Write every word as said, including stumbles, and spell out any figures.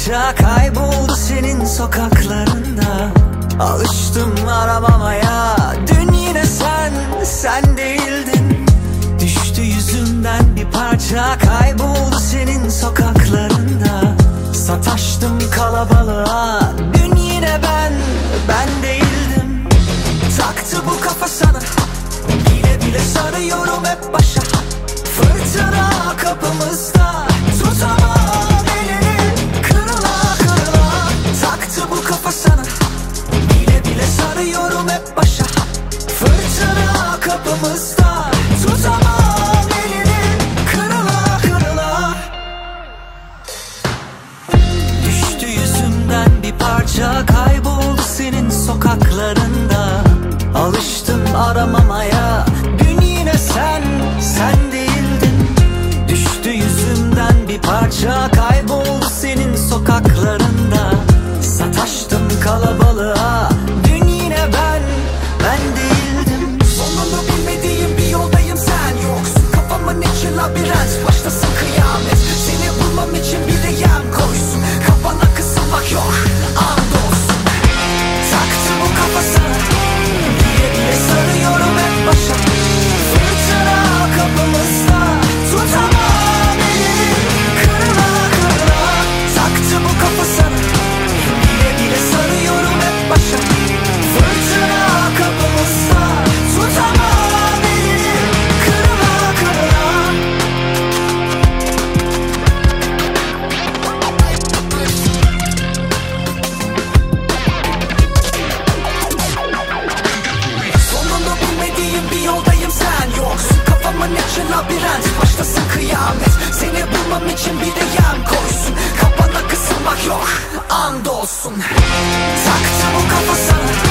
parça kayboldu senin sokaklarında. Alıştım aramamaya, dün yine sen, sen değildin. Düştü yüzümden bir parça kayboldu senin sokaklarında. Sataştım kalabalığa, dün yine ben, ben değildim. Taktı bu kafa sana, bile bile sarıyorum hep başa. Fırtına kapımızda, tutamam elini, kırıla kırıla. Taktı bu kafa sana, bile bile sarıyorum hep başa. Fırtına kapımızda, tutamam elini, kırıla kırıla. Düştü yüzümden bir parça kayboldu senin sokaklarında. Alıştım aramamaya, dün yine sen, sen değildin. Düştü yüzümden bir parça kayboldu senin sokaklarında. Sataştım kalabalığa, dün yine ben, ben değildim. Sonunu bilmediğim bir yoldayım, sen yoksun. Kafamın içi labirent, başlasın kıyamet. Seni bulmam için bir de yem koysun. Kafana kısılmak yok, andolsun. Taktı bu kafa sana, bile bile sarıyorum hep başa. Fırtına kapımızda, tutamam elini, kırıla kırıla. Taktı bu kafa sana, bile bile sarıyorum hep başa. Fırtına kapımızda, tutamam elini, kırıla kırıla. Sonunu bilmediğim bir yoldayım, sen yoksun. Kafamın içi labirent, başlasın kıyamet. Seni bulmam için bir de yem koysun. Kapana kısılmak yok, andolsun. Taktı bu kafa sana,